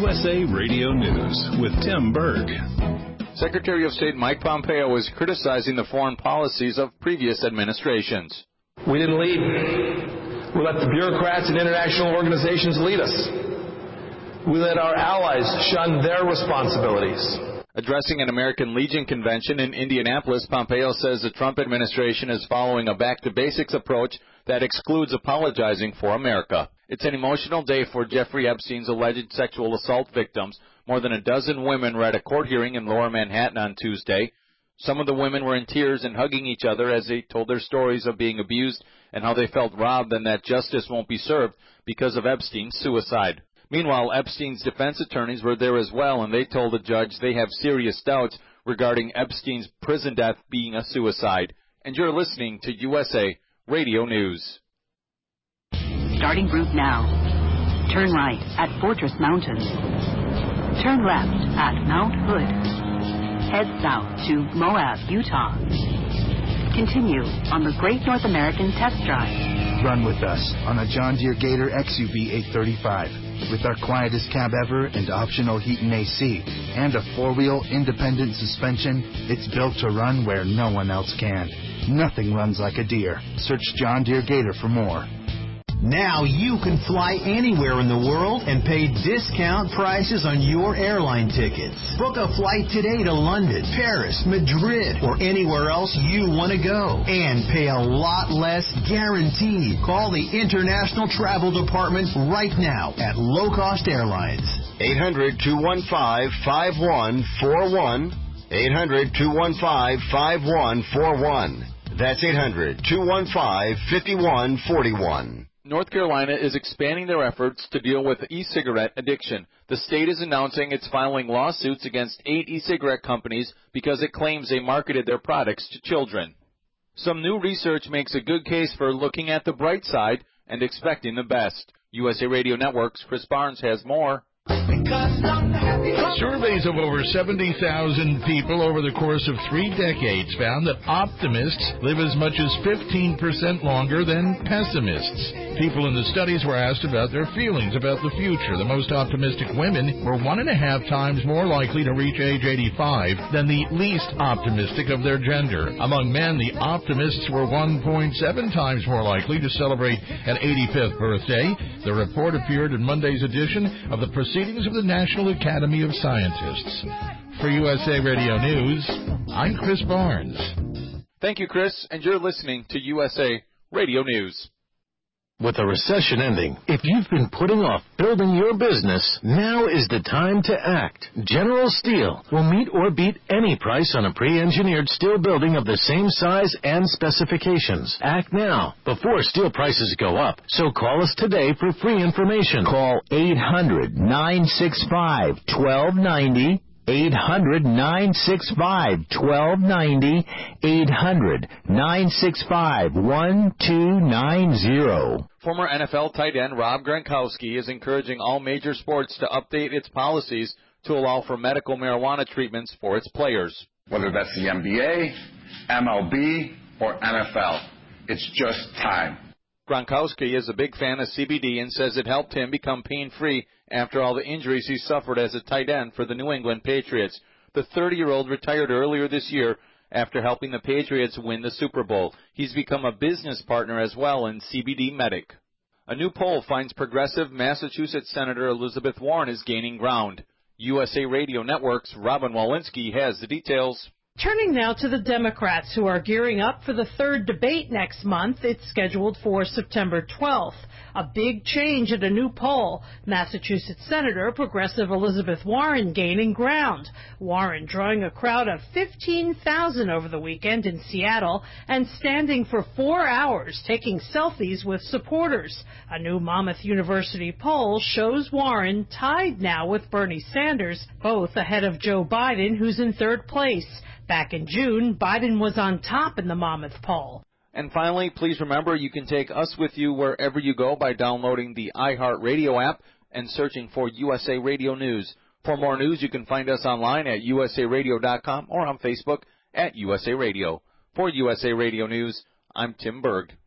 USA Radio News with Tim Berg. Secretary of State Mike Pompeo is criticizing the foreign policies of previous administrations. We didn't lead. We let the bureaucrats and international organizations lead us. We let our allies shun their responsibilities. Addressing an American Legion convention in Indianapolis, Pompeo says the Trump administration is following a back-to-basics approach that excludes apologizing for America. It's an emotional day for Jeffrey Epstein's alleged sexual assault victims. More than a dozen women were at a court hearing in Lower Manhattan on Tuesday. Some of the women were in tears and hugging each other as they told their stories of being abused and how they felt robbed and that justice won't be served because of Epstein's suicide. Meanwhile, Epstein's defense attorneys were there as well, and they told the judge they have serious doubts regarding Epstein's prison death being a suicide. And you're listening to USA Radio News. Starting route now. Turn right at Fortress Mountain. Turn left at Mount Hood. Head south to Moab, Utah. Continue on the Great North American Test Drive. Run with us on a John Deere Gator XUV 835 with our quietest cab ever and optional heat and AC and a four-wheel independent suspension. It's built to run where no one else can. Nothing runs like a Deere. Search John Deere Gator for more. Now you can fly anywhere in the world and pay discount prices on your airline tickets. Book a flight today to London, Paris, Madrid, or anywhere else you want to go. And pay a lot less guaranteed. Call the International Travel Department right now at Low Cost Airlines. 800-215-5141. 800-215-5141. That's 800-215-5141. North Carolina is expanding their efforts to deal with e-cigarette addiction. The state is announcing it's filing lawsuits against 8 e-cigarette companies because it claims they marketed their products to children. Some new research makes a good case for looking at the bright side and expecting the best. USA Radio Network's Chris Barnes has more. Surveys of over 70,000 people over the course of 3 decades found that optimists live as much as 15% longer than pessimists. People in the studies were asked about their feelings about the future. The most optimistic women were 1.5 times more likely to reach age 85 than the least optimistic of their gender. Among men, the optimists were 1.7 times more likely to celebrate an 85th birthday. The report appeared in Monday's edition of the Proceedings of the National Academy of Scientists. For USA Radio News, I'm Chris Barnes. Thank you, Chris, and you're listening to USA Radio News. With a recession ending, if you've been putting off building your business, now is the time to act. General Steel will meet or beat any price on a pre-engineered steel building of the same size and specifications. Act now, before steel prices go up. So call us today for free information. Call 800-965-1290. 800-965-1290, 800-965-1290. Former NFL tight end Rob Gronkowski is encouraging all major sports to update its policies to allow for medical marijuana treatments for its players. Whether that's the NBA, MLB, or NFL, it's just time. Gronkowski is a big fan of CBD and says it helped him become pain-free after all the injuries he suffered as a tight end for the New England Patriots. The 30-year-old retired earlier this year after helping the Patriots win the Super Bowl. He's become a business partner as well in CBD Medic. A new poll finds progressive Massachusetts Senator Elizabeth Warren is gaining ground. USA Radio Network's Robin Walensky has the details. Turning now to the Democrats, who are gearing up for the third debate next month. It's scheduled for September 12th. A big change at a new poll. Massachusetts Senator Progressive Elizabeth Warren gaining ground. Warren drawing a crowd of 15,000 over the weekend in Seattle and standing for 4 hours taking selfies with supporters. A new Monmouth University poll shows Warren tied now with Bernie Sanders, both ahead of Joe Biden, who's in third place. Back in June, Biden was on top in the Monmouth poll. And finally, please remember you can take us with you wherever you go by downloading the iHeartRadio app and searching for USA Radio News. For more news, you can find us online at usaradio.com or on Facebook at USA Radio. For USA Radio News, I'm Tim Berg.